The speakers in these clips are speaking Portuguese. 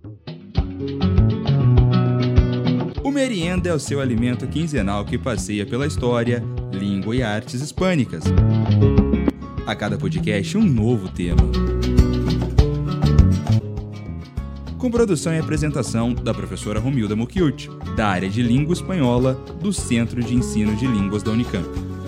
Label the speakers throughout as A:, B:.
A: O Merienda é o seu alimento quinzenal que passeia pela história, língua e artes hispânicas. A cada podcast, um novo tema. Com produção e apresentação da professora Romilda Mucchiuti, da área de Língua Espanhola do Centro de Ensino de Línguas da Unicamp.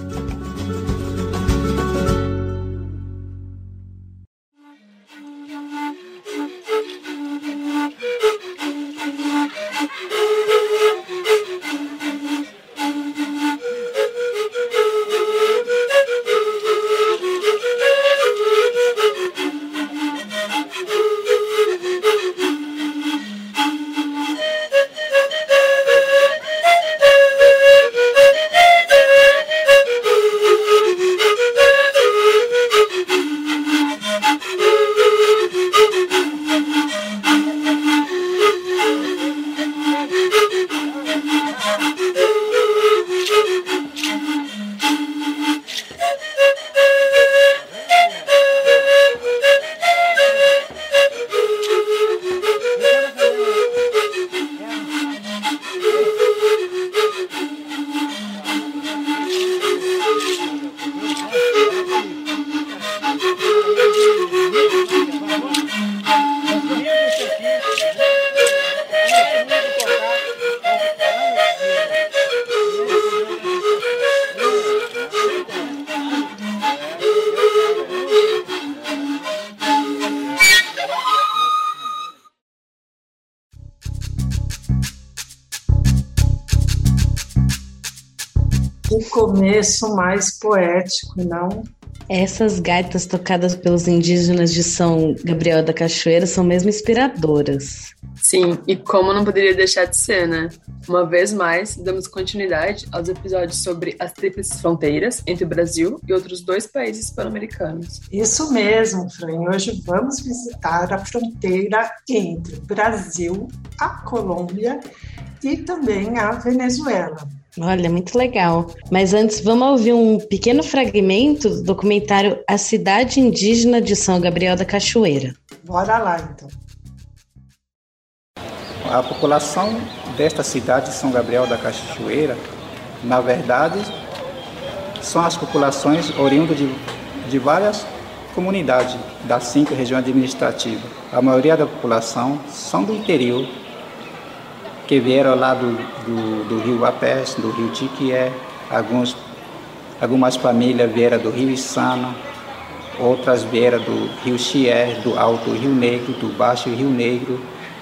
B: O começo mais poético, não?
C: Essas gaitas tocadas pelos indígenas de São Gabriel da Cachoeira são mesmo inspiradoras.
D: Sim, e como não poderia deixar de ser, né? Uma vez mais, damos continuidade aos episódios sobre as tríplices fronteiras entre o Brasil e outros 2 países pan-americanos.
B: Isso mesmo, Fran. Hoje vamos visitar a fronteira entre o Brasil, a Colômbia e também a Venezuela.
C: Olha, muito legal. Mas antes, vamos ouvir um pequeno fragmento do documentário A Cidade Indígena de São Gabriel da Cachoeira.
B: Bora lá, então.
E: A população desta cidade de São Gabriel da Cachoeira, na verdade, são as populações oriundas de várias comunidades das 5 regiões administrativas. A maioria da população são do interior, que vieram lá do rio Apés, do rio Tiquié, algumas famílias vieram do rio Içana, outras vieram do rio Chié, do Alto Rio Negro, do Baixo Rio Negro.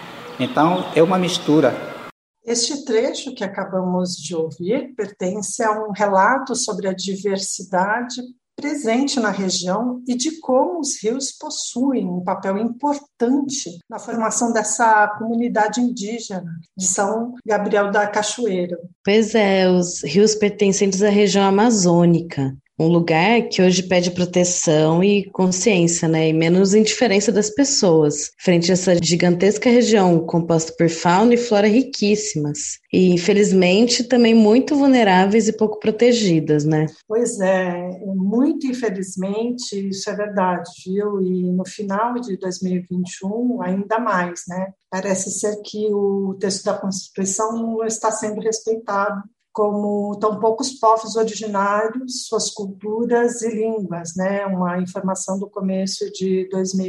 E: Então, é uma mistura.
B: Este trecho que acabamos de ouvir pertence a um relato sobre a diversidade presente na região e de como os rios possuem um papel importante na formação dessa comunidade indígena de São Gabriel da Cachoeira.
C: Pois é, os rios pertencentes à região amazônica, um lugar que hoje pede proteção e consciência, né, e menos indiferença das pessoas, frente a essa gigantesca região composta por fauna e flora riquíssimas, e infelizmente também muito vulneráveis e pouco protegidas, né?
B: Pois é, muito infelizmente isso é verdade, viu? E no final de 2021 ainda mais, né? Parece ser que o texto da Constituição não está sendo respeitado, como tão poucos povos originários, suas culturas e línguas, né? Uma informação do começo de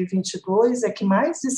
B: 2022 é que mais de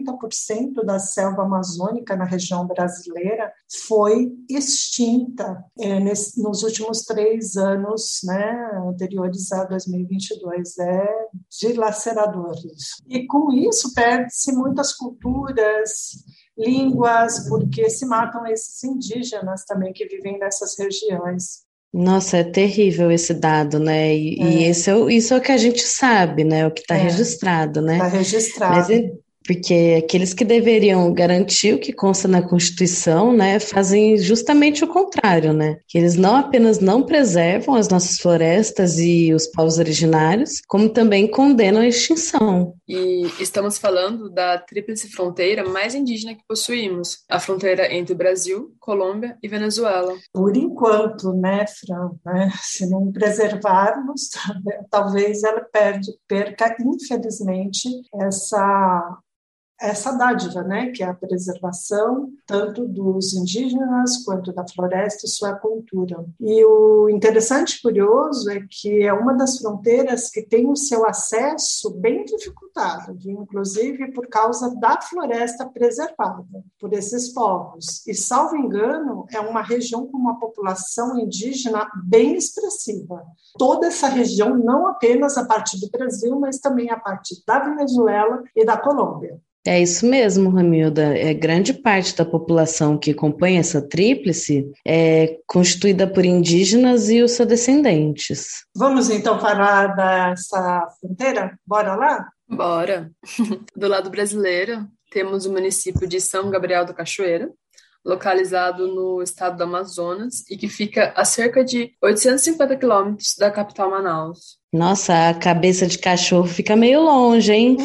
B: 50% da selva amazônica na região brasileira foi extinta nos últimos 3 anos, né? Anteriores a 2022. É dilacerador isso. E com isso perde-se muitas culturas, línguas, porque se matam esses indígenas também que vivem nessas regiões.
C: Nossa, é terrível esse dado, né? E isso é o que a gente sabe, né? O que está registrado, né?
B: Está registrado.
C: Mas porque aqueles que deveriam garantir o que consta na Constituição, né, fazem justamente o contrário, né? Que eles não apenas não preservam as nossas florestas e os povos originários, como também condenam a extinção.
D: E estamos falando da tríplice fronteira mais indígena que possuímos, a fronteira entre o Brasil, Colômbia e Venezuela.
B: Por enquanto, né, Fran? Né? Se não preservarmos, talvez ela perca, infelizmente, essa essa dádiva, né, que é a preservação tanto dos indígenas quanto da floresta e sua cultura. E o interessante e curioso é que é uma das fronteiras que tem o seu acesso bem dificultado, viu? Inclusive por causa da floresta preservada por esses povos. E, salvo engano, é uma região com uma população indígena bem expressiva. Toda essa região, não apenas a parte do Brasil, mas também a parte da Venezuela e da Colômbia.
C: É isso mesmo, Ramilda. Grande parte da população que compõe essa tríplice é constituída por indígenas e os seus descendentes.
B: Vamos então falar dessa fronteira? Bora lá?
D: Bora! Do lado brasileiro, temos o município de São Gabriel da Cachoeira, localizado no estado do Amazonas e que fica a cerca de 850 quilômetros da capital Manaus.
C: Nossa, a cabeça de cachorro fica meio longe, hein?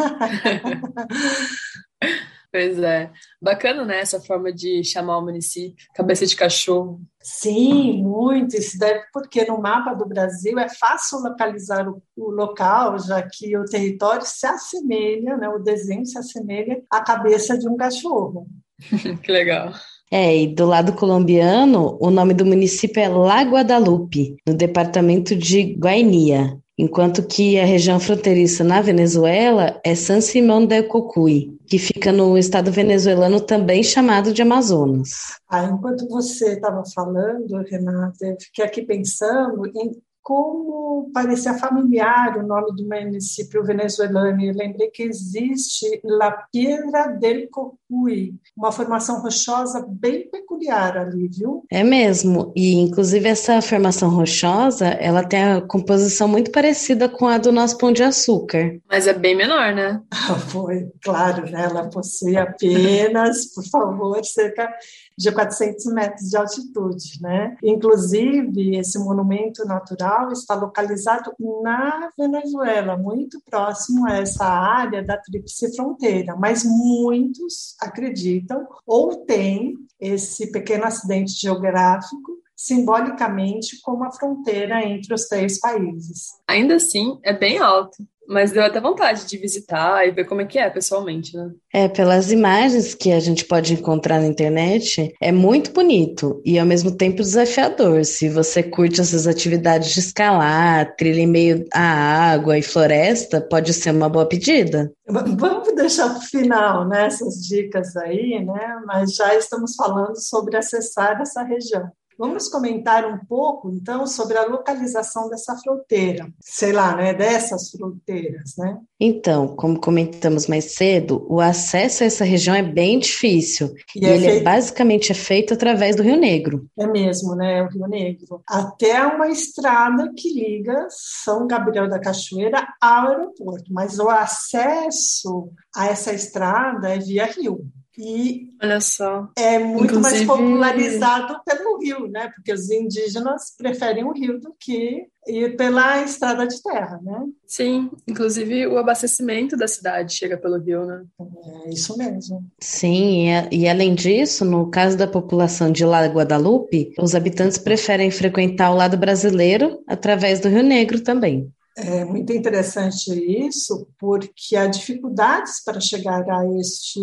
D: Pois é. Bacana, né, essa forma de chamar o município, cabeça de cachorro.
B: Sim, muito. Isso deve porque no mapa do Brasil é fácil localizar o local, já que o território se assemelha, né, o desenho se assemelha à cabeça de um cachorro.
D: Que legal.
C: E do lado colombiano, o nome do município é La Guadalupe, no departamento de Guainía, enquanto que a região fronteiriça na Venezuela é San Simón de Cocuy, que fica no estado venezuelano também chamado de Amazonas.
B: Enquanto você estava falando, Renata, eu fiquei aqui pensando em como parecia familiar o nome do município venezuelano. Eu lembrei que existe La Piedra del Cocuy, uma formação rochosa bem peculiar ali, viu?
C: É mesmo, e inclusive essa formação rochosa, ela tem a composição muito parecida com a do nosso Pão de Açúcar.
D: Mas é bem menor, né?
B: Foi, claro, né? Ela possui apenas, por favor, cerca de 400 metros de altitude, né? Inclusive, esse monumento natural está localizado na Venezuela, muito próximo a essa área da tríplice fronteira, mas muitos acreditam ou têm esse pequeno acidente geográfico simbolicamente como a fronteira entre os três países.
D: Ainda assim, é bem alto. Mas deu até vontade de visitar e ver como é que é pessoalmente, né?
C: Pelas imagens que a gente pode encontrar na internet, é muito bonito e ao mesmo tempo desafiador. Se você curte essas atividades de escalar, trilha em meio à água e floresta, pode ser uma boa pedida.
B: Vamos deixar para o final, né, essas dicas aí, né? Mas já estamos falando sobre acessar essa região. Vamos comentar um pouco, então, sobre a localização dessa fronteira, sei lá, né, dessas fronteiras, né?
C: Então, como comentamos mais cedo, o acesso a essa região é bem difícil e ele basicamente é feito através do Rio Negro.
B: É mesmo, né, o Rio Negro. Até uma estrada que liga São Gabriel da Cachoeira ao aeroporto, mas o acesso a essa estrada é via rio. E
D: olha só,
B: é muito mais popularizado pelo rio, né? Porque os indígenas preferem o rio do que ir pela estrada de terra, né?
D: Sim, inclusive o abastecimento da cidade chega pelo rio, né?
B: É isso mesmo.
C: Sim, e além disso, no caso da população de La Guadalupe, os habitantes preferem frequentar o lado brasileiro através do Rio Negro também.
B: É muito interessante isso, porque há dificuldades para chegar a este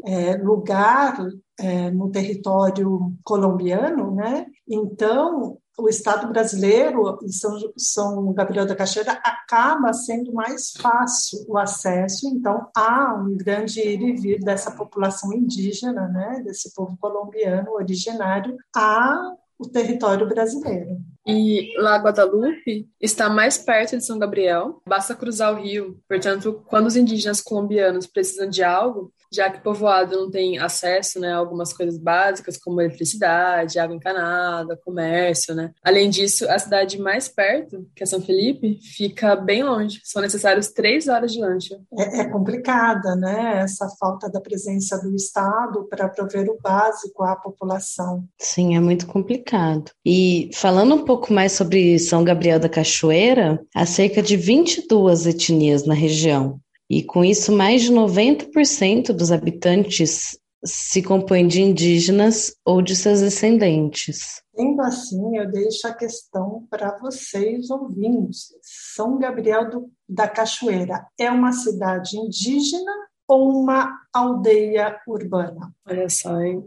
B: lugar no território colombiano, né? Então, o Estado brasileiro e São Gabriel da Cachoeira acaba sendo mais fácil o acesso, então há um grande ir e vir dessa população indígena, né? Desse povo colombiano originário ao território brasileiro.
D: E La Guadalupe está mais perto de São Gabriel, basta cruzar o rio. Portanto, quando os indígenas colombianos precisam de algo, já que o povoado não tem acesso, né, a algumas coisas básicas como eletricidade, água encanada, comércio, né? Além disso, a cidade mais perto, que é São Felipe, fica bem longe. São necessários 3 horas de lancha.
B: É complicada, né? Essa falta da presença do Estado para prover o básico à população.
C: Sim, é muito complicado. E falando um pouco mais sobre São Gabriel da Cachoeira, há cerca de 22 etnias na região. E com isso, mais de 90% dos habitantes se compõem de indígenas ou de seus descendentes.
B: Sendo assim, eu deixo a questão para vocês ouvintes. São Gabriel da Cachoeira é uma cidade indígena ou uma aldeia urbana?
D: Olha só, hein?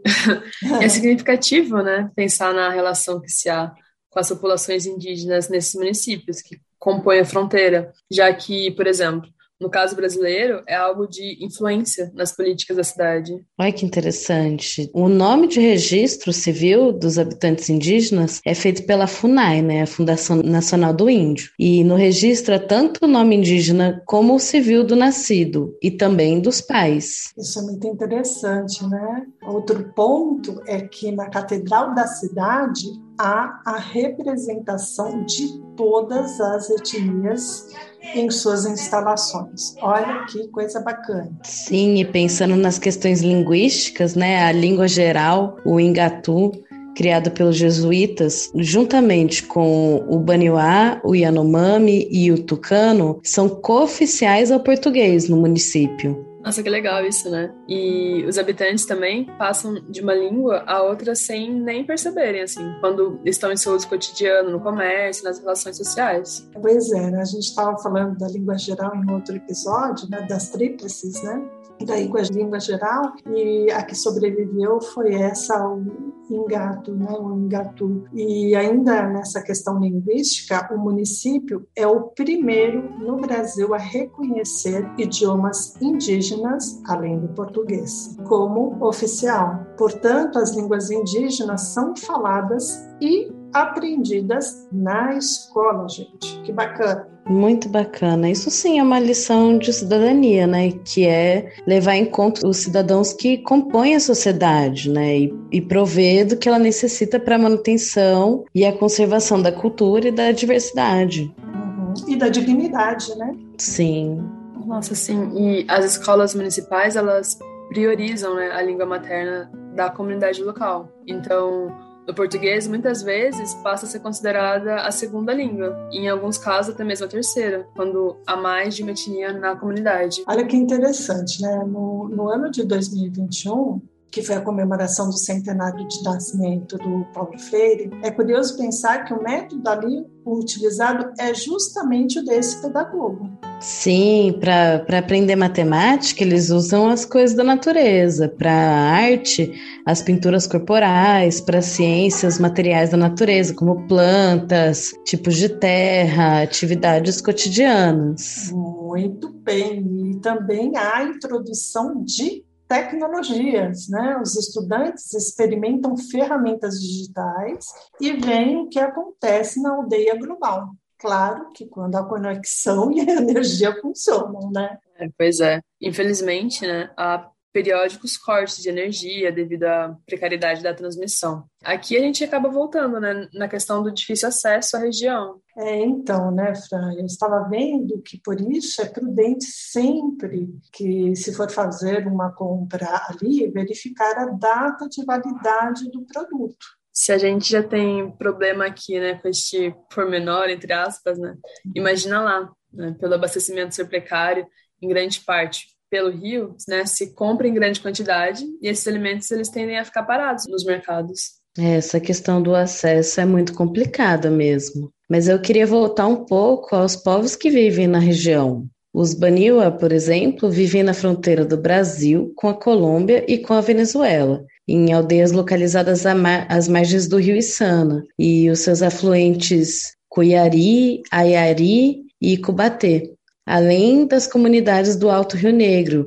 D: É significativo, né, pensar na relação que se há com as populações indígenas nesses municípios que compõem a fronteira, já que, por exemplo, no caso brasileiro, é algo de influência nas políticas da cidade.
C: Olha que interessante. O nome de registro civil dos habitantes indígenas é feito pela FUNAI, né, a Fundação Nacional do Índio. E no registro é tanto o nome indígena como o civil do nascido e também dos pais.
B: Isso é muito interessante, né? Outro ponto é que na Catedral da cidade há a representação de todas as etnias em suas instalações. Olha que coisa bacana.
C: Sim, e pensando nas questões linguísticas, né, a língua geral, o Ingatu, criado pelos jesuítas, juntamente com o Baniuá, o Yanomami e o Tucano, são cooficiais ao português no município.
D: Nossa, que legal isso, né? E os habitantes também passam de uma língua a outra sem nem perceberem, assim, quando estão em seu uso cotidiano, no comércio, nas relações sociais.
B: Pois é, né? A gente estava falando da língua geral em outro episódio, né? Das tríplices, né? Da língua geral, e a que sobreviveu foi essa, o Ingatu, né? O Ingatu. E ainda nessa questão linguística, o município é o primeiro no Brasil a reconhecer idiomas indígenas, além do português, como oficial. Portanto, as línguas indígenas são faladas e aprendidas na escola, gente. Que bacana.
C: Muito bacana. Isso sim é uma lição de cidadania, né? Que é levar em conta os cidadãos que compõem a sociedade, né? E prover do que ela necessita para a manutenção e a conservação da cultura e da diversidade.
B: E da dignidade, né?
C: Sim.
D: Nossa, sim. E as escolas municipais, elas priorizam, né, a língua materna da comunidade local. Então, o português, muitas vezes, passa a ser considerada a segunda língua, e em alguns casos até mesmo a terceira, quando há mais de uma etnia na comunidade.
B: Olha que interessante, né? No ano de 2021, que foi a comemoração do centenário de nascimento do Paulo Freire, é curioso pensar que o método ali utilizado é justamente o desse pedagogo.
C: Sim, para aprender matemática, eles usam as coisas da natureza. Para arte, as pinturas corporais. Para ciências, materiais da natureza, como plantas, tipos de terra, atividades cotidianas.
B: Muito bem. E também a introdução de tecnologias, né? Os estudantes experimentam ferramentas digitais e veem o que acontece na aldeia global. Claro que quando a conexão e a energia funcionam, né?
D: Pois é. Infelizmente, né, há periódicos cortes de energia devido à precariedade da transmissão. Aqui a gente acaba voltando, né, na questão do difícil acesso à região.
B: Então, né, Fran, eu estava vendo que por isso é prudente sempre que, se for fazer uma compra ali, verificar a data de validade do produto.
D: Se a gente já tem problema aqui, né, com este pormenor, entre aspas, né, imagina lá, né, pelo abastecimento ser precário, em grande parte pelo rio, né, se compra em grande quantidade e esses alimentos eles tendem a ficar parados nos mercados.
C: Essa questão do acesso é muito complicada mesmo. Mas eu queria voltar um pouco aos povos que vivem na região. Os Baniuá, por exemplo, vivem na fronteira do Brasil com a Colômbia e com a Venezuela, em aldeias localizadas às margens do rio Içana, e os seus afluentes Cuiari, Ayari e Cubatê, além das comunidades do Alto Rio Negro,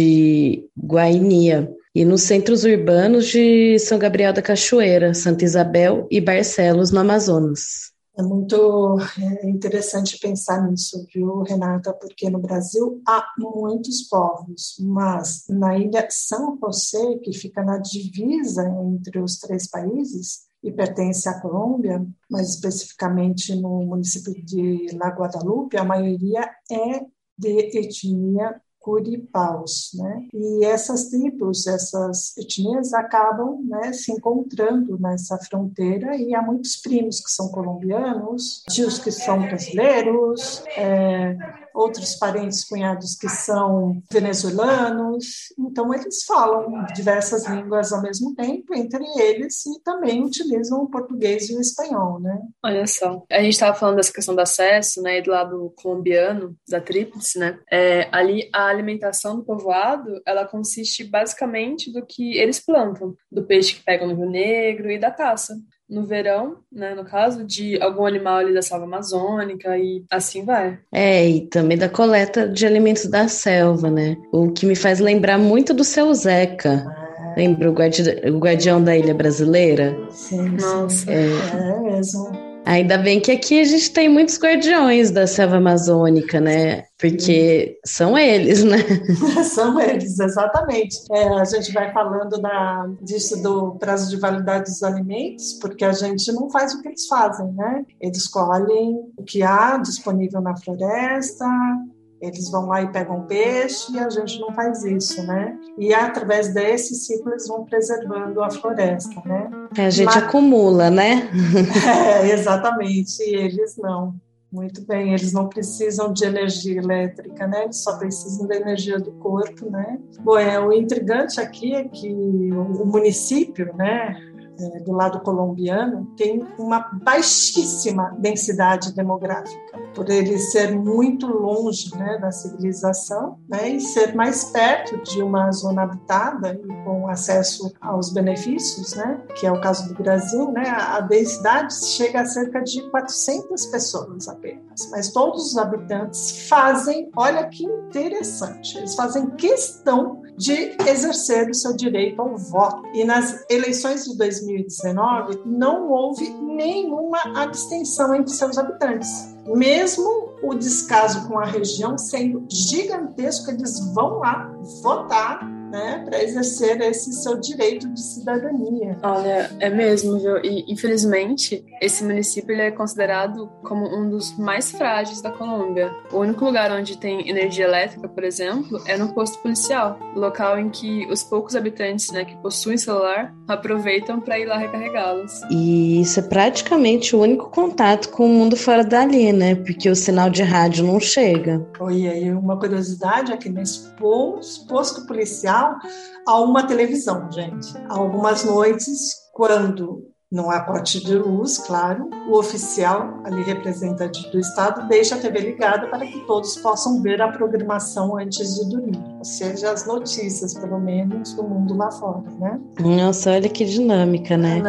C: de Guainia, e nos centros urbanos de São Gabriel da Cachoeira, Santa Isabel e Barcelos, no Amazonas.
B: É muito interessante pensar nisso, viu, Renata? Porque no Brasil há muitos povos, mas na ilha São José, que fica na divisa entre os três países e pertence à Colômbia, mais especificamente no município de La Guadalupe, a maioria é de etnia curipaus, né? E essas tribos, essas etnias acabam, né, se encontrando nessa fronteira, e há muitos primos que são colombianos, tios que são brasileiros, outros parentes, cunhados que são venezuelanos. Então, eles falam diversas línguas ao mesmo tempo, entre eles, e também utilizam o português e o espanhol, né?
D: Olha só. A gente estava falando dessa questão do acesso, né, e do lado colombiano, da tríplice, né? Ali, a alimentação do povoado, ela consiste basicamente do que eles plantam, do peixe que pegam no Rio Negro e da caça. No verão, né, no caso, de algum animal ali da selva amazônica e assim vai.
C: E também da coleta de alimentos da selva, né? O que me faz lembrar muito do Seu Zeca. Lembra o guardião da ilha brasileira?
B: Sim,
D: Nossa.
B: sim. É mesmo.
C: Ainda bem que aqui a gente tem muitos guardiões da selva amazônica, né? Porque são eles, né?
B: São eles, exatamente. A gente vai falando disso do prazo de validade dos alimentos, porque a gente não faz o que eles fazem, né? Eles colhem o que há disponível na floresta, eles vão lá e pegam peixe e a gente não faz isso, né? E através desse ciclo eles vão preservando a floresta, né?
C: A gente acumula, né?
B: Exatamente, e eles não. Muito bem, eles não precisam de energia elétrica, né? Eles só precisam da energia do corpo, né? Bom, o intrigante aqui é que o município, né, do lado colombiano, tem uma baixíssima densidade demográfica, por ele ser muito longe, né, da civilização, né, e ser mais perto de uma zona habitada e com acesso aos benefícios, né, que é o caso do Brasil, né, a densidade chega a cerca de 400 pessoas apenas, mas todos os habitantes fazem, olha que interessante, eles fazem questão de exercer o seu direito ao voto. E nas eleições de 2019, não houve nenhuma abstenção entre seus habitantes. Mesmo o descaso com a região sendo gigantesco, eles vão lá votar, né, para exercer esse seu direito de cidadania.
D: Olha, é mesmo, viu? E, infelizmente, esse município ele é considerado como um dos mais frágeis da Colômbia. O único lugar onde tem energia elétrica, por exemplo, é no posto policial, local em que os poucos habitantes, né, que possuem celular aproveitam para ir lá recarregá-los.
C: E isso é praticamente o único contato com o mundo fora dali, né? Porque o sinal de rádio não chega.
B: E aí uma curiosidade é que nesse posto policial há uma televisão, gente. Há algumas noites, quando não há corte de luz, claro, o oficial, ali representante do Estado, deixa a TV ligada para que todos possam ver a programação antes de dormir. Ou seja, as notícias, pelo menos, do mundo lá fora, né?
C: Nossa, olha que dinâmica, né?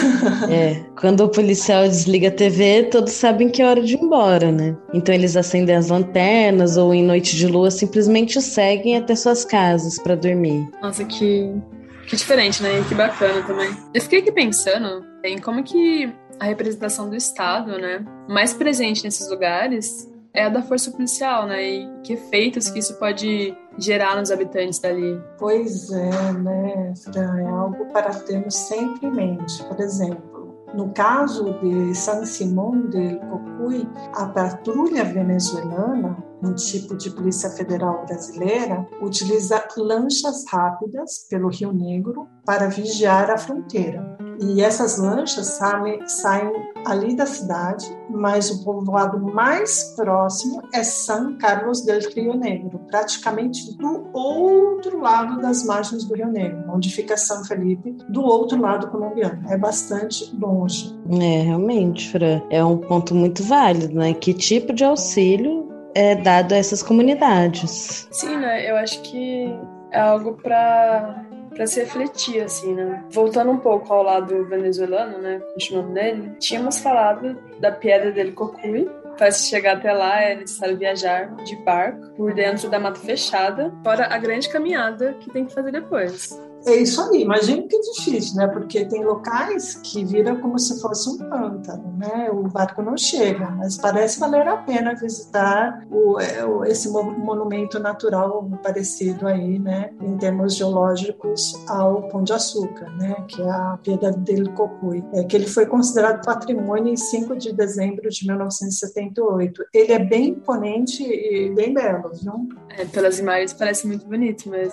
C: Quando o policial desliga a TV, todos sabem que é hora de ir embora, né? Então eles acendem as lanternas ou em noite de lua simplesmente seguem até suas casas para dormir.
D: Nossa, que diferente, né? E que bacana também. Eu fiquei aqui pensando em como que a representação do Estado, né, mais presente nesses lugares é a da força policial, né? E que efeitos que isso pode gerar nos habitantes dali.
B: Pois é, né, Fran? É algo para termos sempre em mente. Por exemplo, no caso de San Simón del Cocuy, a patrulha venezuelana, um tipo de polícia federal brasileira, utiliza lanchas rápidas pelo Rio Negro para vigiar a fronteira. E essas lanchas saem ali da cidade, mas o povoado mais próximo é San Carlos del Rio Negro, praticamente do outro lado das margens do Rio Negro, onde fica São Felipe, do outro lado colombiano. É bastante longe.
C: Realmente, Fran, é um ponto muito válido, né? Que tipo de auxílio é dado a essas comunidades?
D: Sim, né? Eu acho que é algo para se refletir, assim, né? Voltando um pouco ao lado venezuelano, né? Continuando nele, tínhamos falado da Pedra del Cocuy. Para se chegar até lá é necessário viajar de barco por dentro da mata fechada, fora a grande caminhada que tem que fazer depois.
B: É isso aí, imagino que é difícil, né? Porque tem locais que viram como se fosse um pântano, né? O barco não chega, mas parece valer a pena visitar esse monumento natural parecido aí, né? Em termos geológicos ao Pão de Açúcar, né? Que é a Pedra del Cocuy, que ele foi considerado patrimônio em 5 de dezembro de 1978. Ele é bem imponente e bem belo, viu?
D: Pelas imagens parece muito bonito mesmo.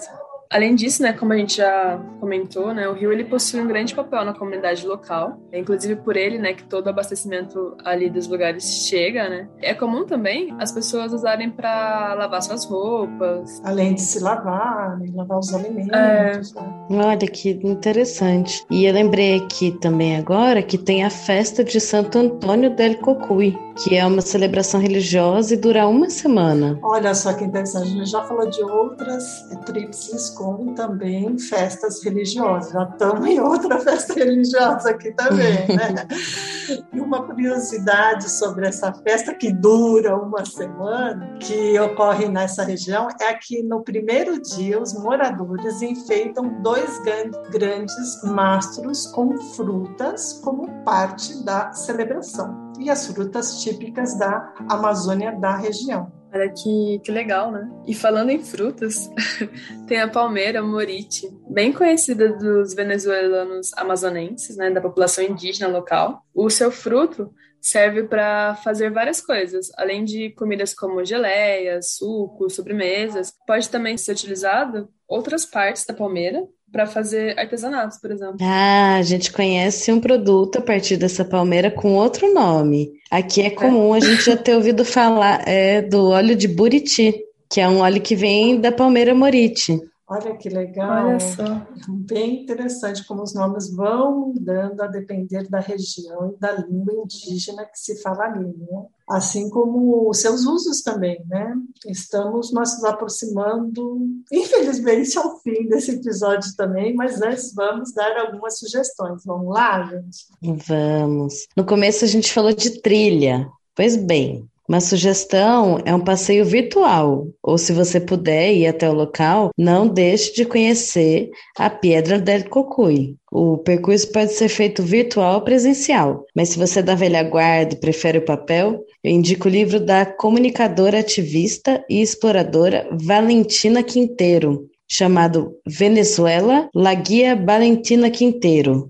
D: Além disso, né, como a gente já comentou, né, o rio ele possui um grande papel na comunidade local. É inclusive por ele, né, que todo o abastecimento ali dos lugares chega, né. É comum também as pessoas usarem para lavar suas roupas.
B: Além de se lavar, né, lavar os alimentos. Né?
C: Olha que interessante. E eu lembrei aqui também agora que tem a festa de Santo Antônio del Cocuy, que é uma celebração religiosa e dura uma semana.
B: Olha só que interessante, a gente já falou de outras tríplices como também festas religiosas. Já estamos em outra festa religiosa aqui também, né? E uma curiosidade sobre essa festa que dura uma semana, que ocorre nessa região, é que no primeiro dia os moradores enfeitam 2 grandes mastros com frutas como parte da celebração. E as frutas típicas da Amazônia da região.
D: Olha que legal, né? E falando em frutas, tem a palmeira morite, bem conhecida dos venezuelanos amazonenses, né, da população indígena local. O seu fruto serve para fazer várias coisas, além de comidas como geleias, sucos, sobremesas. Pode também ser utilizado outras partes da palmeira para fazer artesanatos, por exemplo.
C: Ah, a gente conhece um produto a partir dessa palmeira com outro nome. Aqui é comum a gente já ter ouvido falar do óleo de buriti, que é um óleo que vem da palmeira morite.
B: Olha que legal,
D: olha só.
B: Bem interessante como os nomes vão mudando a depender da região e da língua indígena que se fala ali, né? Assim como os seus usos também, né? Estamos nos aproximando, infelizmente, ao fim desse episódio também, mas antes vamos dar algumas sugestões. Vamos lá, gente?
C: Vamos. No começo a gente falou de trilha. Pois bem, uma sugestão é um passeio virtual, ou se você puder ir até o local, não deixe de conhecer a Pedra del Cocuy. O percurso pode ser feito virtual ou presencial, mas se você é da velha guarda e prefere o papel, eu indico o livro da comunicadora, ativista e exploradora Valentina Quintero, chamado Venezuela, La Guia Valentina Quintero,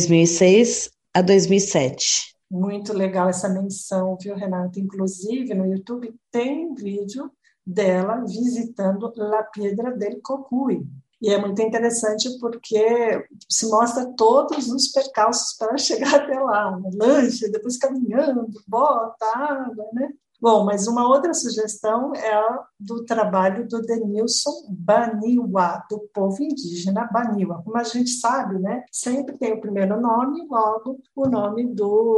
C: 2006 a 2007.
B: Muito legal essa menção, viu, Renata? Inclusive, no YouTube tem um vídeo dela visitando La Piedra del Cocuy. E é muito interessante porque se mostra todos os percalços para chegar até lá. Né? Lanche, depois caminhando, bota, água, né? Bom, mas uma outra sugestão é a do trabalho do Denilson Baniwa, do povo indígena Baniwa. Como a gente sabe, né, sempre tem o primeiro nome e logo o nome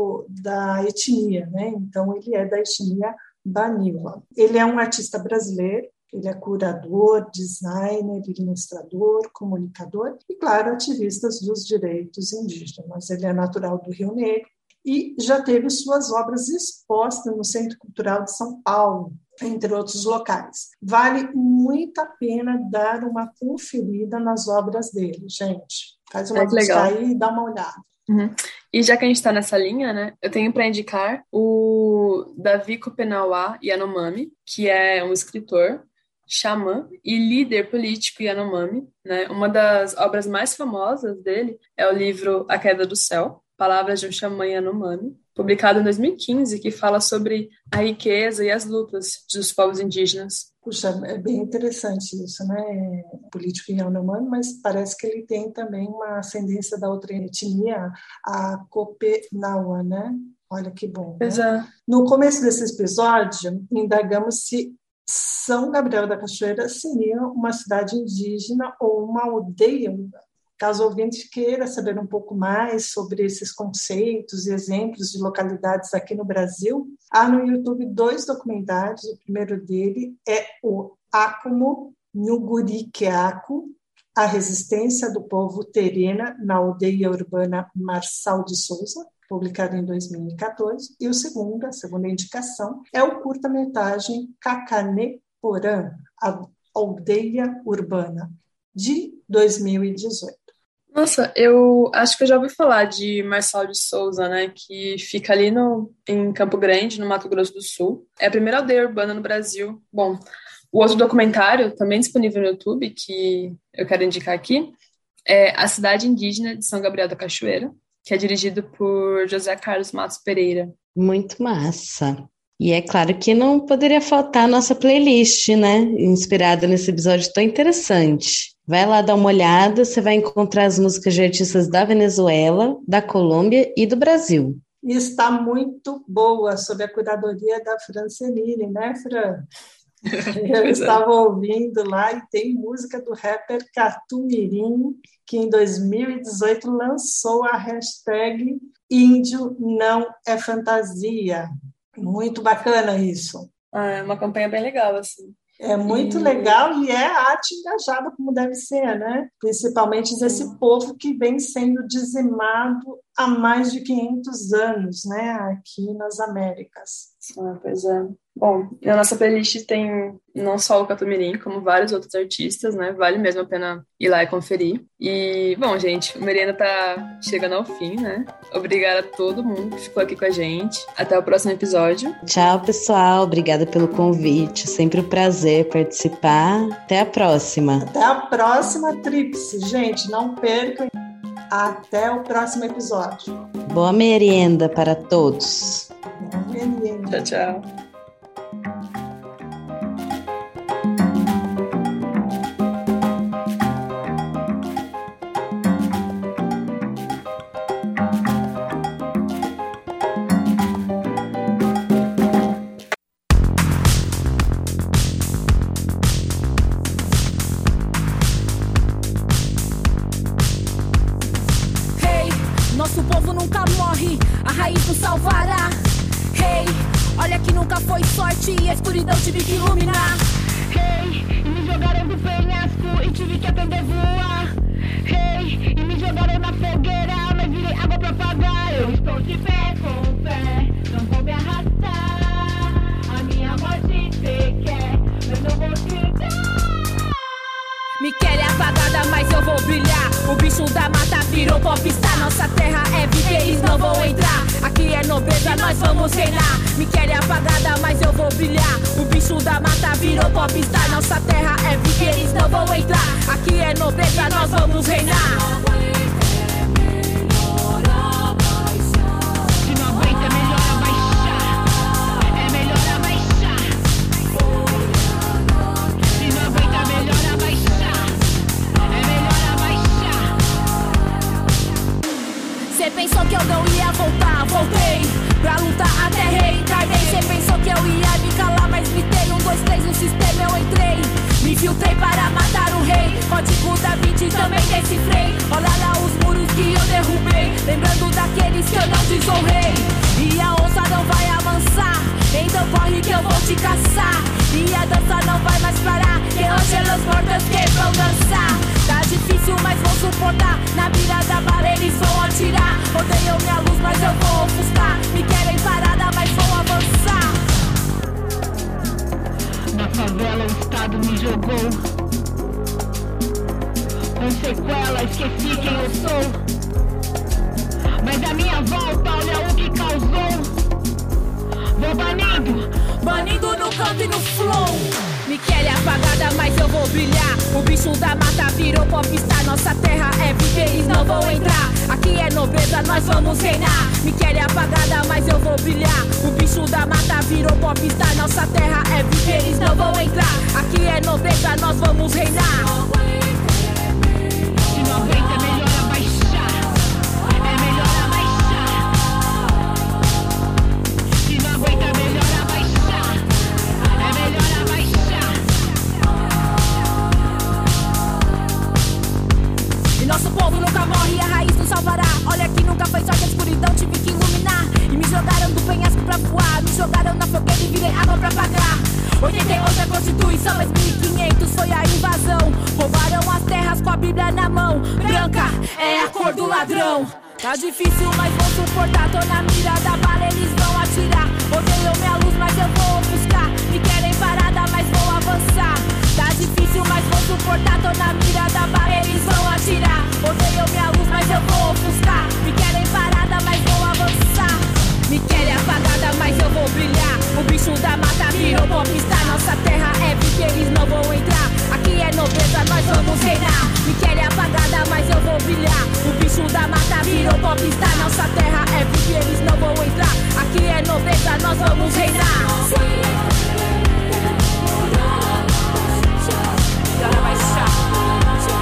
B: da etnia, né? Então, ele é da etnia Baniwa. Ele é um artista brasileiro, ele é curador, designer, ilustrador, comunicador e, claro, ativista dos direitos indígenas. Ele é natural do Rio Negro e já teve suas obras expostas no Centro Cultural de São Paulo, entre outros locais. Vale muito a pena dar uma conferida nas obras dele, gente. Faz uma busca aí e dá uma olhada.
D: Uhum. E já que a gente está nessa linha, né, eu tenho para indicar o Davi Kopenawa Yanomami, que é um escritor, xamã e líder político Yanomami, né? Uma das obras mais famosas dele é o livro A Queda do Céu, Palavras de um Xamã Yanomami, publicado em 2015, que fala sobre a riqueza e as lutas dos povos indígenas.
B: Puxa, é bem interessante isso, né? Político Yanomami, mas parece que ele tem também uma ascendência da outra etnia, a Kopenawa, né? Olha que bom. Né?
D: Exato.
B: No começo desse episódio, indagamos se São Gabriel da Cachoeira seria uma cidade indígena ou uma aldeia. Caso o ouvinte queira saber um pouco mais sobre esses conceitos e exemplos de localidades aqui no Brasil, há no YouTube 2 documentários. O primeiro dele é o Akumu Nhuguriqueaco, a resistência do povo Terena na aldeia urbana Marçal de Souza, publicado em 2014. E a segunda indicação, é o curta-metragem Cacané Porã, a aldeia urbana, de 2018.
D: Nossa, eu acho que eu já ouvi falar de Marçal de Souza, né, que fica ali em Campo Grande, no Mato Grosso do Sul. É a primeira aldeia urbana no Brasil. Bom, o outro documentário, também disponível no YouTube, que eu quero indicar aqui, é A Cidade Indígena de São Gabriel da Cachoeira, que é dirigido por José Carlos Matos Pereira.
C: Muito massa. E é claro que não poderia faltar a nossa playlist, né, inspirada nesse episódio tão interessante. Vai lá dar uma olhada, você vai encontrar as músicas de artistas da Venezuela, da Colômbia e do Brasil.
B: E está muito boa, sob a curadoria da Francelini, né, Fran? Eu estava ouvindo lá e tem música do rapper Catumirim, que em 2018 lançou a hashtag Índio Não é Fantasia. Muito bacana isso.
D: É uma campanha bem legal, assim.
B: É muito legal e é arte engajada como deve ser, né? Principalmente desse povo que vem sendo dizimado há mais de 500 anos, né? Aqui nas Américas.
D: Pois é. Bom, na nossa playlist tem não só o Catumirim, como vários outros artistas, né? Vale mesmo a pena ir lá e conferir. E, bom, gente, o Merienda tá chegando ao fim, né? Obrigada a todo mundo que ficou aqui com a gente. Até o próximo episódio.
C: Tchau, pessoal. Obrigada pelo convite. Sempre um prazer participar. Até a próxima.
B: Até a próxima, Tríplice. Gente, não percam. Até o próximo episódio.
C: Boa merienda para todos.
B: Boa merienda.
D: Tchau, tchau.
F: Nosso povo nunca morre, a raiz nos salvará. Hey, olha que nunca foi sorte e a escuridão tive que iluminar. Hey, e me jogaram do penhasco e tive que aprender a voar. Hey, e me jogaram na fogueira, mas virei água pra apagar. Eu estou de pé com fé, não vou me arrastar. A minha morte te quer, mas não vou te dar. Me querem apagada, mas eu vou brilhar. O bicho da mata virou popstar. Nossa terra é viver, eles não vão entrar. Aqui é nobreza, nós vamos reinar. Me querem apagada, mas eu vou brilhar. O bicho da mata virou popstar. Nossa terra é viver, eles não vão entrar. Aqui é nobreza, nós vamos reinar. Cê pensou que eu não ia voltar, voltei pra lutar até reencarnei. Cê pensou que eu ia me calar, mas gritei 1, 2, 3 no sistema eu entrei. Me filtrei para matar o rei, código da 20 também decifrei. Olha lá os muros que eu derrubei, lembrando daqueles que eu não desonrei. E a onça não vai avançar, então corre que eu vou te caçar. E a dança não vai mais parar, que hoje os mortos que vão dançar. Tá difícil, mas vou suportar, na mira da bala eles vão atirar. Odeiam minha luz, mas eu vou ofuscar. Me querem parada, mas vou avançar. Na favela o Estado me jogou com sequela, esqueci quem eu sou. Mas a minha volta, olha o que causou. Vou banindo no canto e no flow. Me querem apagada, mas eu vou brilhar. O bicho da mata virou popstar. Nossa terra é viver, eles não vão entrar. Aqui é nobreza, nós vamos reinar. Me querem apagada, mas eu vou brilhar. O bicho da mata virou popstar. Nossa terra é viver, eles não vão entrar. Aqui é nobreza, nós vamos reinar. Se não aguenta, é melhor abaixar. É melhor abaixar. Se não aguenta, é melhor abaixar. É melhor abaixar. E nosso povo nunca morre, a raiz nos salvará. Olha que nunca foi sorte, a escuridão tive que iluminar. E me jogaram do penhasco pra voar. Me jogaram na fogueira e virei água pra pagar. 88 a Constituição, mas 1500 foi a invasão. Roubaram as terras com a Bíblia na mão. Branca é a cor do ladrão. Tá difícil, mas vou suportar. Tô na mira da bala, eles vão atirar. Odeiam minha luz, mas eu vou ofuscar. Me querem parada, mas vou avançar. Tá difícil, mas vou suportar. Tô na mira da bala, eles vão atirar. Odeiam minha luz, mas eu vou ofuscar. Me querem parada, mas vou avançar. Me querem apagada, mas eu vou brilhar. O bicho da mata virou popstar. Nossa terra é viver, eles não vão entrar. Aqui é nobreza, nós vamos reinar. Me querem apagada, mas eu vou brilhar. O bicho da mata virou popstar. Nossa terra é viver, eles não vão entrar. Aqui é nobreza, nós vamos reinar. Bora baixar.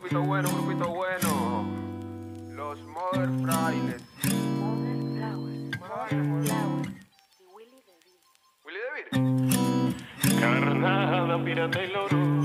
G: grupito bueno. Los Mother Frailes. Willy DeVille.
H: Carnada, pirata y loro,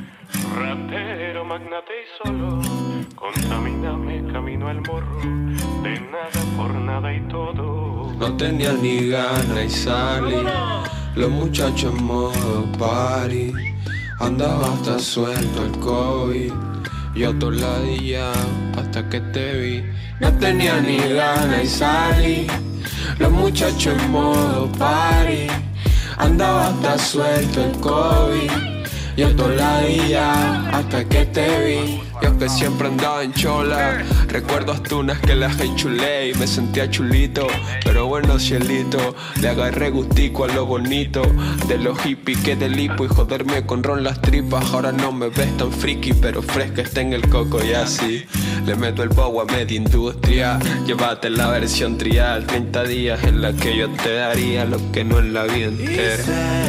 H: ratero, magnate y solo, contamíname, camino al morro, de nada por nada y todo.
I: No tenía ni gana y salí, los muchachos en modo party, andaba hasta suelto el COVID, yo a tu ladilla hasta que te vi. No tenía ni gana y salí, los muchachos en modo party, andaba hasta suelto el COVID, yo toda la día hasta que te vi. Yo que siempre andaba en chola, recuerdo hasta unas que las enchulé y me sentía chulito. Pero bueno, cielito, le agarré gustico a lo bonito de los hippies que del hipo y joderme con ron las tripas. Ahora no me ves tan friki, pero fresca está en el coco y así le meto el bow a media industria. Llévate la versión trial, 30 días en la que yo te daría lo que no en la vida entera.
J: Y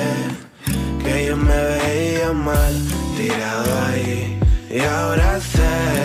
J: sé que yo me veía mal tirado ahí, y ahora sé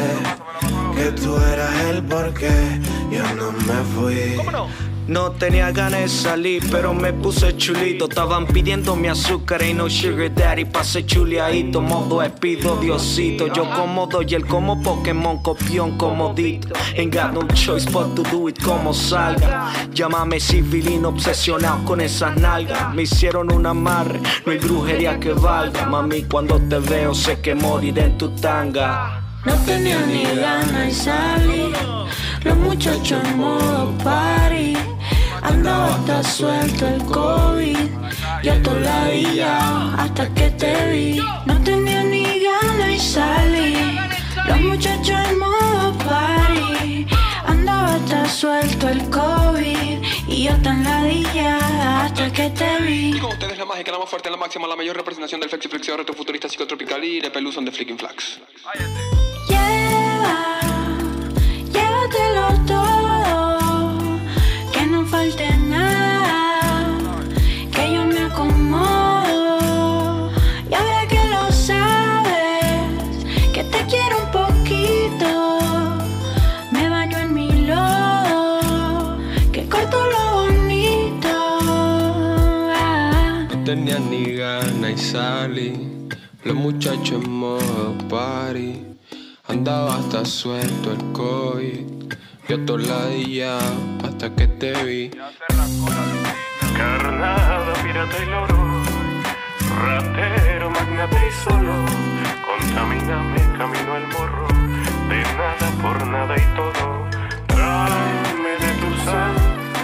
J: que tú eras el porqué yo no me fui.
G: ¿Cómo no?
J: No tenía ganas de salir, pero me puse chulito. Estaban pidiendo mi azúcar y no sugar daddy. Pasé chuleadito, modo espido, Diosito. Yo cómodo y él como Pokémon, copión, comodito. Ain't got no choice but to do it como salga. Llámame civilino, obsesionado con esas nalgas. Me hicieron un amarre, no hay brujería que valga. Mami, cuando te veo sé que moriré en tu tanga.
F: No tenía ni ganas y salí, los muchachos en modo party, andaba hasta suelto el COVID, yo toda la día hasta que te vi. No tenía ni ganas y salí, los muchachos en modo party, andaba hasta suelto el COVID, y yo tan ladilla hasta que te vi.
I: Y con ustedes la mágica, la más fuerte, la máxima, la mayor representación del flexiflexio retrofuturista psicotropical y de peluson de Flicking Flax.
F: Llévatelo todo, que no falte nada, que yo me acomodo. Y ahora que lo sabes, que te quiero un poquito, me baño en mi lodo, que corto lo bonito.
I: No tenía ni gana y salí, los muchachos en modo party, andaba hasta suelto el COVID, yo toda la día hasta que te vi.
H: Carnada, pirata y loro, ratero, magnate y solo, contamíname, camino al morro, de nada por nada y todo. Tráeme de tu sal,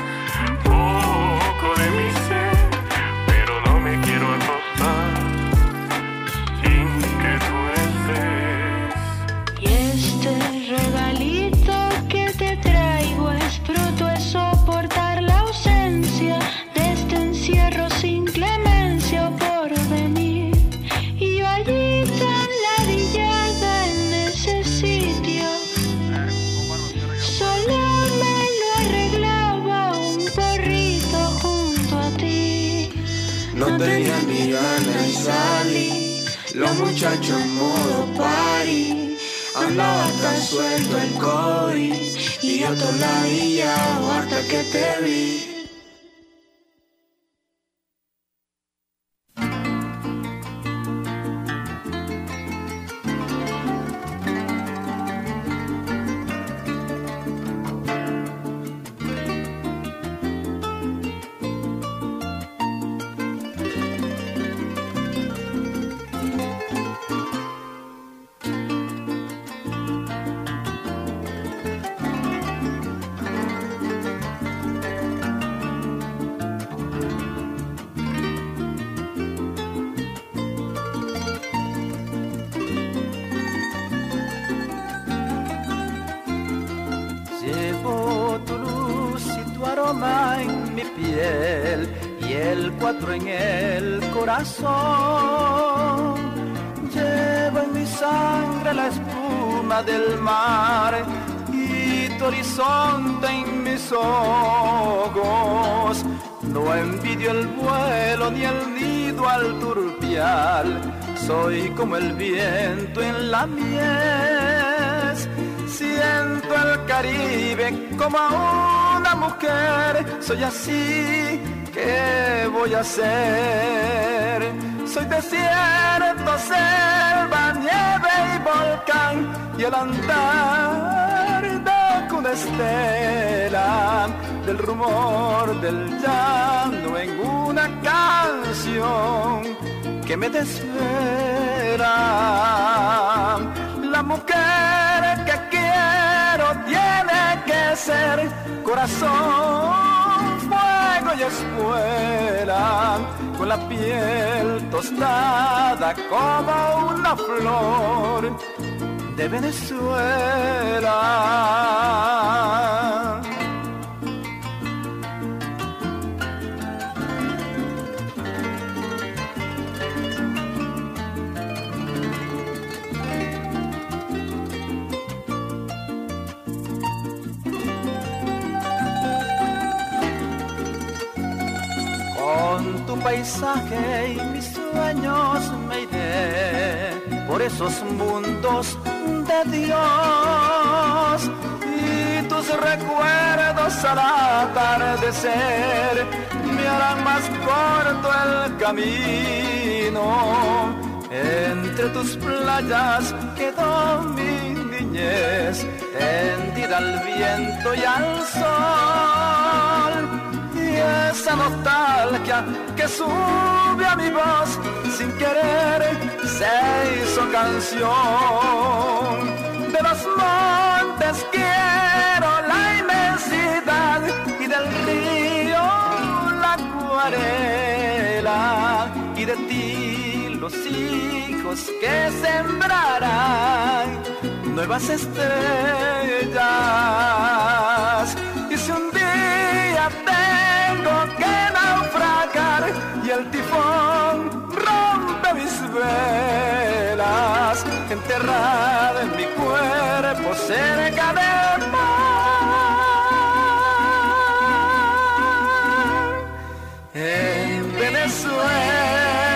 H: poco de mi sed, pero no me quiero acostar sin que tú estés.
F: Y este regalito que te traigo es fruto de soportar la ausencia de este encierro sin clemencia o por venir. Y yo allí tan ladillada en ese sitio, solo me lo arreglaba un porrito junto a ti.
J: No tenía ni ganas y salí, los muchachos en modo party, andaba hasta suelto el COVID, y yo toda la día hasta que te vi.
K: En mi piel y el 4 en el corazón. Llevo en mi sangre la espuma del mar y tu horizonte en mis ojos. No envidio el vuelo ni el nido al turpial, soy como el viento en la miel. siento el Caribe como una mujer. Soy así, ¿qué voy a hacer? Soy desierto, selva, nieve y volcán, y el andar de una estela, del rumor del llano en una canción que me desvela. La mujer que quiero tiene que ser corazón, fuego y espuela, con la piel tostada como una flor de Venezuela. Con tu paisaje y mis sueños me iré por esos mundos de Dios, y tus recuerdos al atardecer me harán más corto el camino. Entre tus playas quedó mi niñez, tendida al viento y al sol, y esa nostalgia que sube a mi voz sin querer se hizo canción. De los montes quiero la inmensidad y del río la acuarela, y de ti los hijos que sembrarán nuevas estrellas. Y si un día tengo que naufragar y el tifón rompe mis velas, enterrada en mi cuerpo cerca del mar, en Venezuela.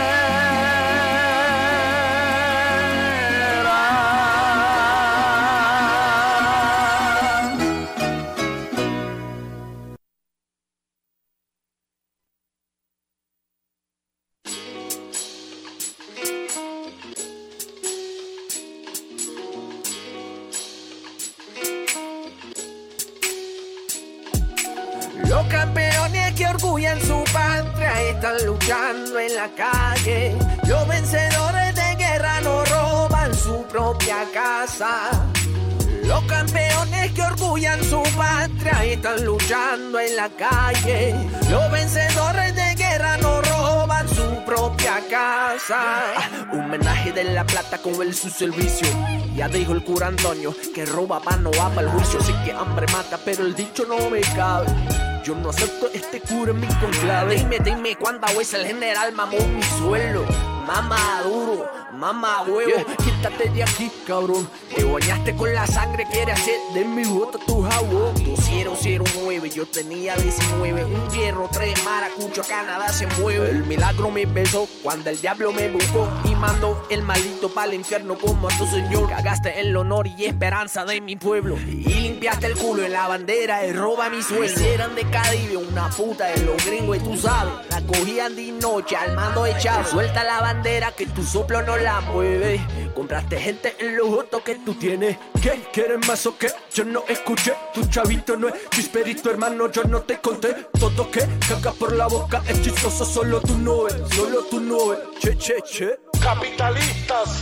L: Los campeones que orgullan su patria están luchando en la calle. Los vencedores de guerra no roban su propia casa. Los campeones que orgullan su patria están luchando en la calle. Los vencedores de guerra no roban su propia casa. Un homenaje de La Plata con el su servicio. Ya dijo el cura Antonio que roba pan no va para el juicio. Sé que hambre mata, pero el dicho no me cabe. Yo no acepto este cura en mi conclave. Dime cuándo es el general mamó mi suelo. Mamá duro, mamá huevo, quítate de aquí, cabrón. Te bañaste con la sangre, quieres hacer de mi bota tu jabón. 2009, yo tenía 19. Un hierro, 3 maracucho, Canadá se mueve. El milagro me besó cuando el diablo me buscó y mandó el maldito para el infierno como a tu señor. Cagaste el honor y esperanza de mi pueblo y limpiaste el culo en la bandera y roba mi sueldo. Hicieron de Caribe una puta de los gringos y tú sabes, la cogían de noche al mando echado. Suelta la bandera que tu soplo no la mueve. Compraste gente en los votos que tú tienes. ¿Qué? ¿Quieres más o qué? Yo no escuché, tu chavito no es chisperito, hermano, yo no te conté todo que caga por la boca, es chistoso, solo tú no es, che, che, che.
M: Capitalistas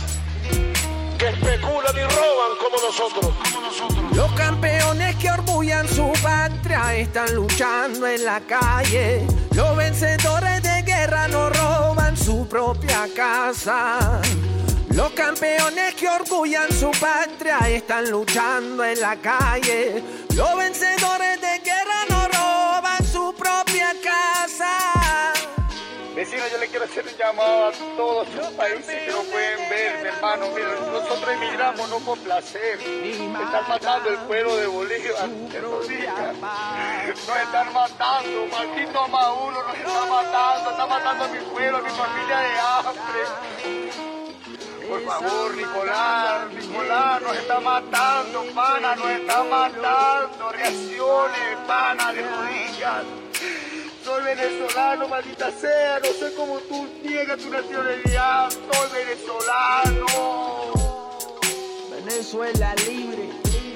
M: que especulan y roban como nosotros.
L: Los campeones que orgullan su patria están luchando en la calle. Los vencedores de guerra no roban su propia casa. Los campeones que orgullan su patria están luchando en la calle. Los vencedores de guerra no roban su propia casa.
N: Vecino, yo le quiero hacer un llamado a todos los países que no pueden ver, mi hermano. Mira, nosotros emigramos no por placer. Están matando el pueblo de Bolivia estos días. Nos están matando, maldito Maduro, nos está matando a mi pueblo, a mi familia de hambre. Por favor, Nicolás, nos está matando, pana, nos está matando. Reacciones, pana, de rodillas. Soy venezolano, maldita sea, no sé cómo tú niegas tu nacionalidad. Soy venezolano.
L: Venezuela libre.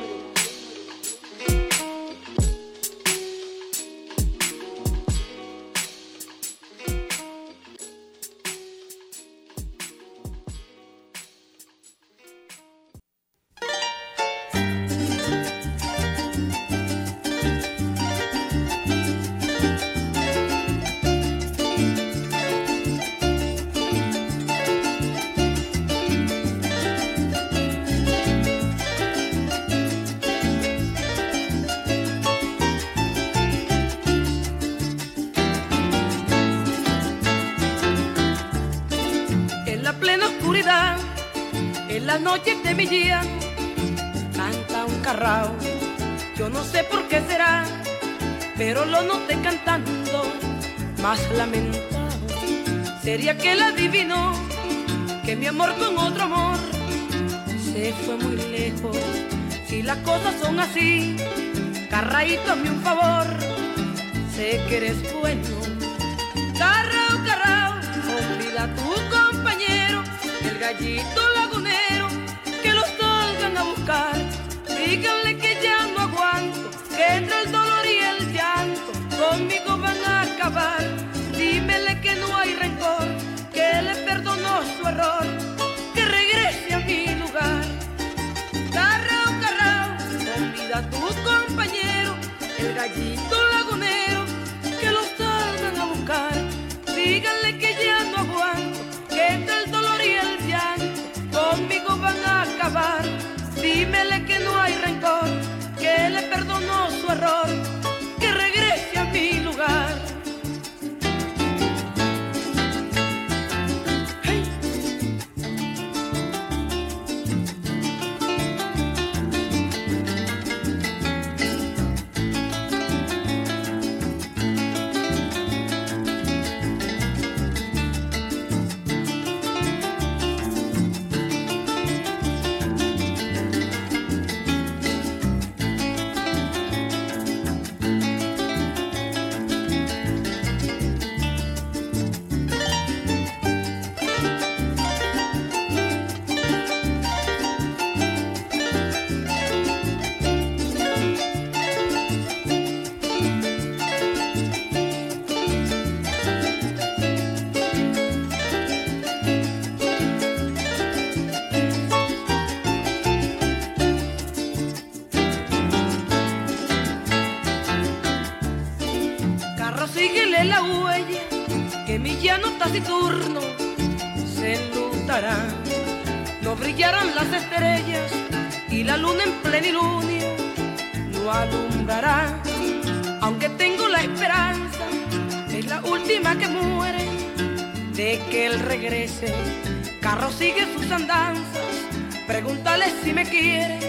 O: En las noches de Millán canta un carrao. Yo no sé por qué será, pero lo noté cantando más lamentado. Sería que él adivinó que mi amor con otro amor se fue muy lejos. Si las cosas son así, carraíto, hazme un favor, sé que eres bueno. Carrao, carrao, olvida a tu compañero, el gallito lagunero, que lo salgan a buscar. Díganle que ya no aguanto, que entre el dolor y el llanto conmigo van a acabar. Dímele que no hay rencor, que le perdonó su error, que regrese a mi lugar. Carrao, carrao, olvida a tu compañero, el gallito lagunero, que lo salgan a buscar. Díganle que ya no aguanto, que entre el dolor y el llanto conmigo van a acabar. Dímele que no hay rencor, que le perdonó su error, que regrese a mi lugar. Síguele la huella, que mi llano taciturno se enlutará. No brillarán las estrellas y la luna en plenilunio no alumbrará. Aunque tengo la esperanza, es la última que muere, de que él regrese. Carro sigue sus andanzas, pregúntale si me quiere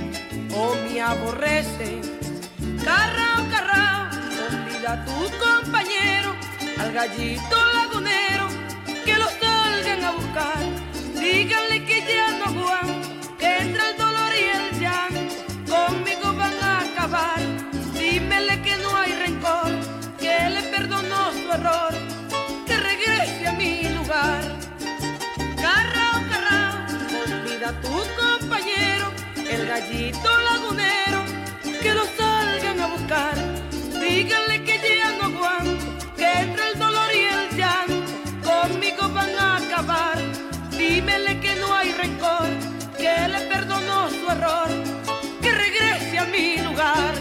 O: o me aborrece. Carrao, carrao, olvida a tu compañero, al gallito lagunero, que lo salgan a buscar. Díganle que ya no aguanto, que entre el dolor y el llanto conmigo van a acabar. Dímele que no hay rencor, que le perdonó su error, que regrese a mi lugar. Carrao, carrao, olvida a tu compañero, el gallito lagunero, que lo salgan a buscar. Díganle que ya no aguanto, que entre el dolor y el llanto conmigo van a acabar. Dímele que no hay rencor, que le perdonó su error, que regrese a mi lugar.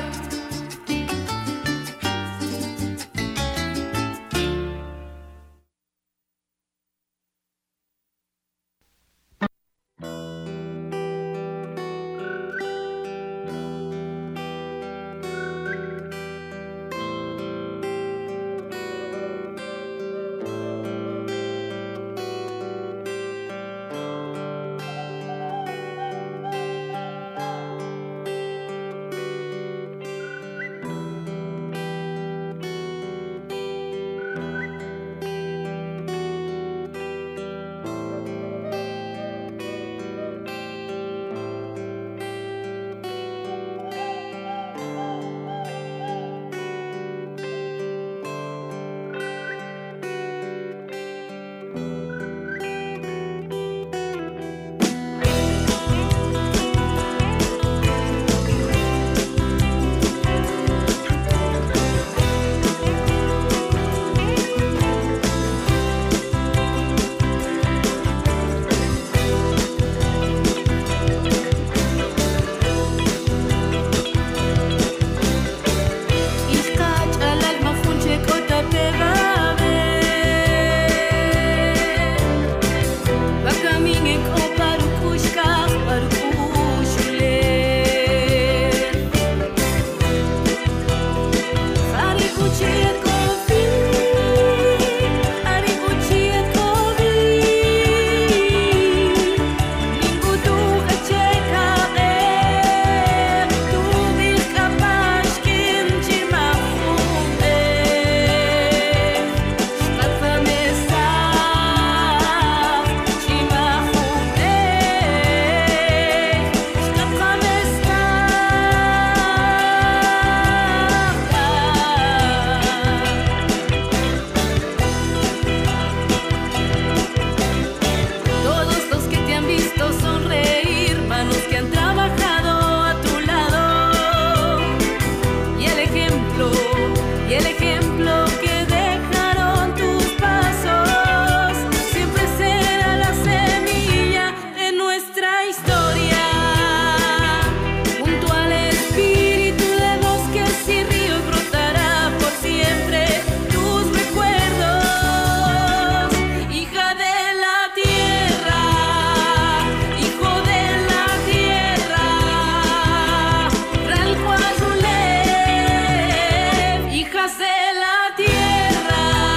O: hijas de la tierra.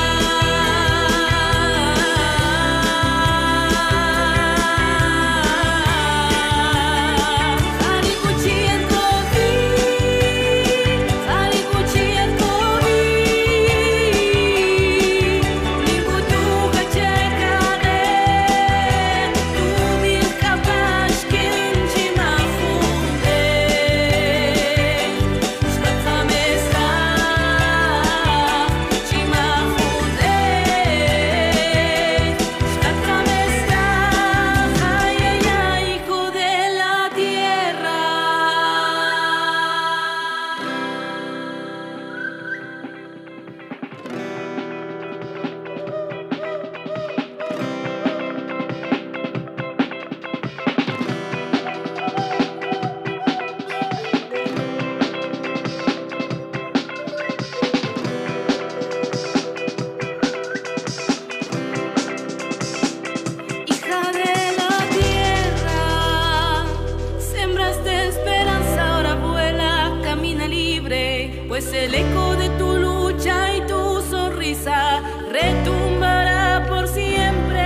O: Pues el eco de tu lucha y tu sonrisa retumbará por siempre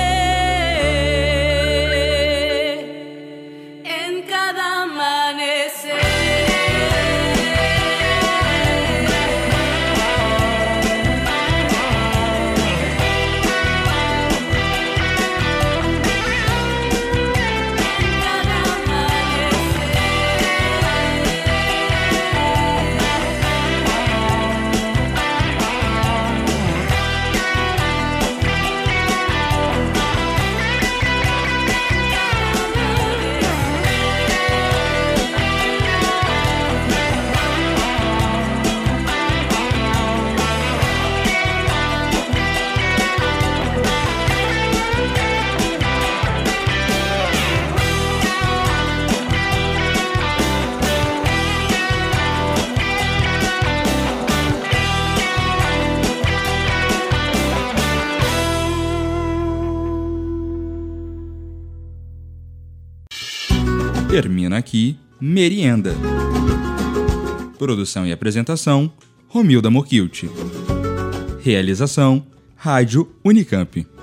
O: en cada amanecer.
A: Termina aqui Merienda. Produção e apresentação, Romilda Mokilt. Realização, Rádio Unicamp.